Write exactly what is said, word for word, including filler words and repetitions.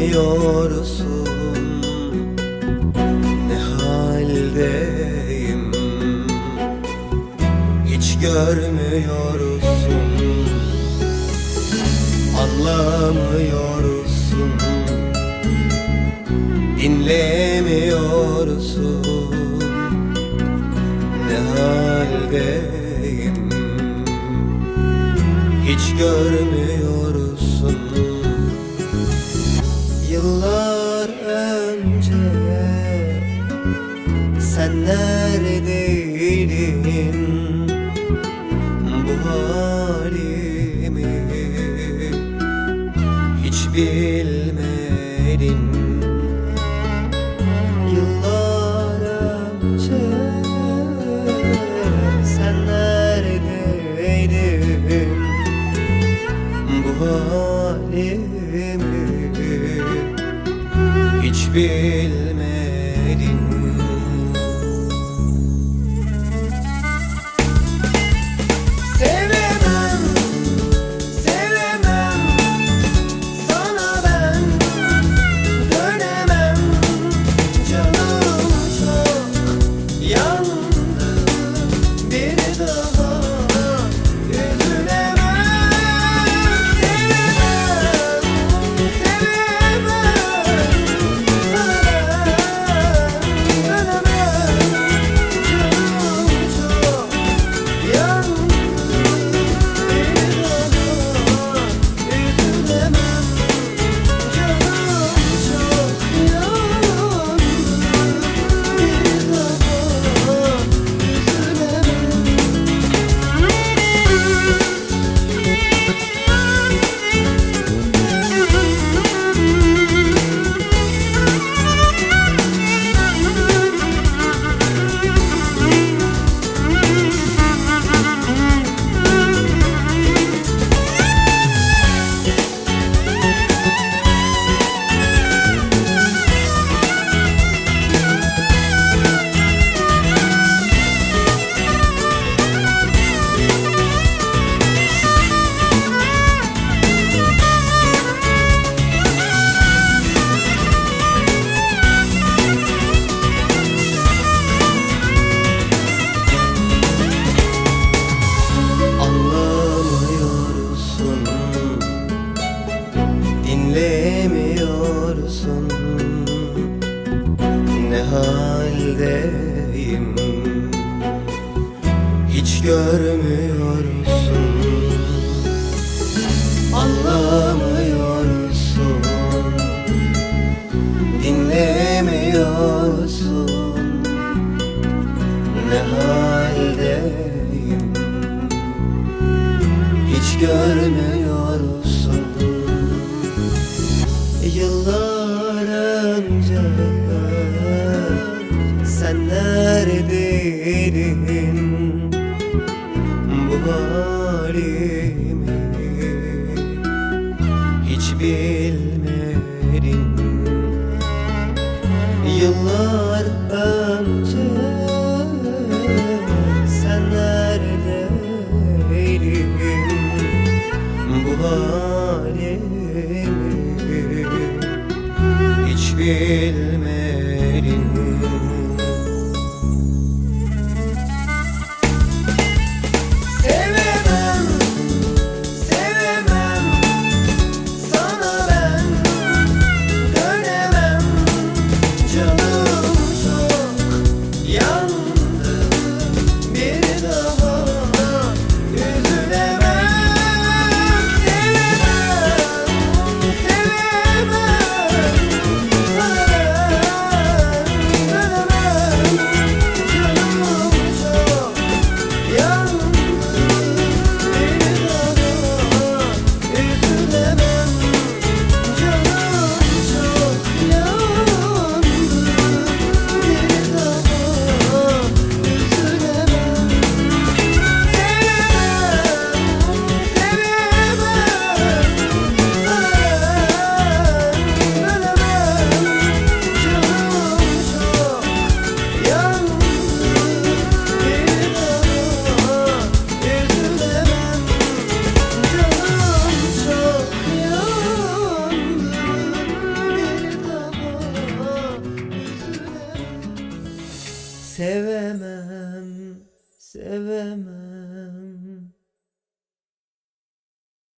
Dinlemiyorsun ne haldeyim, hiç görmüyorsun, anlamıyorsun. Dinlemiyorsun ne haldeyim, hiç görmüyorsun. Yıllar önce sen neredeydin? Bu halimi hiç bilmedin. Yıllar önce sen neredeydin? Bu halimi hiç bilmedin. Sevemem, sevemem, sana ben dönemem. Canım çok yandı, bir daha üzülemem. Sevemem, sevemem, sana ben dönemem. Canım çok yandı, bir daha üzülemem. Canım çok yandı, bir anlamıyorsun, dinlemiyorsun ne haldeyim, hiç görmüyorsun, anlamıyorsun, dinlemiyorsun ne haldeyim, hiç görmüyorsun. Yıllar önce sen neredeydin? Bu halimi hiç bilmedin. Yıllar önce sen neredeydin? Bu halimi hiç bilmedin. Sevemem, sevemem, sana ben dönemem. Canım çok yandı, bir daha üzülemem. Sevemem, sevemem, sana ben dönemem. Canım çok yandı, bir daha üzülemem. Canım çok yandı, bir daha Sevemem, sevemem.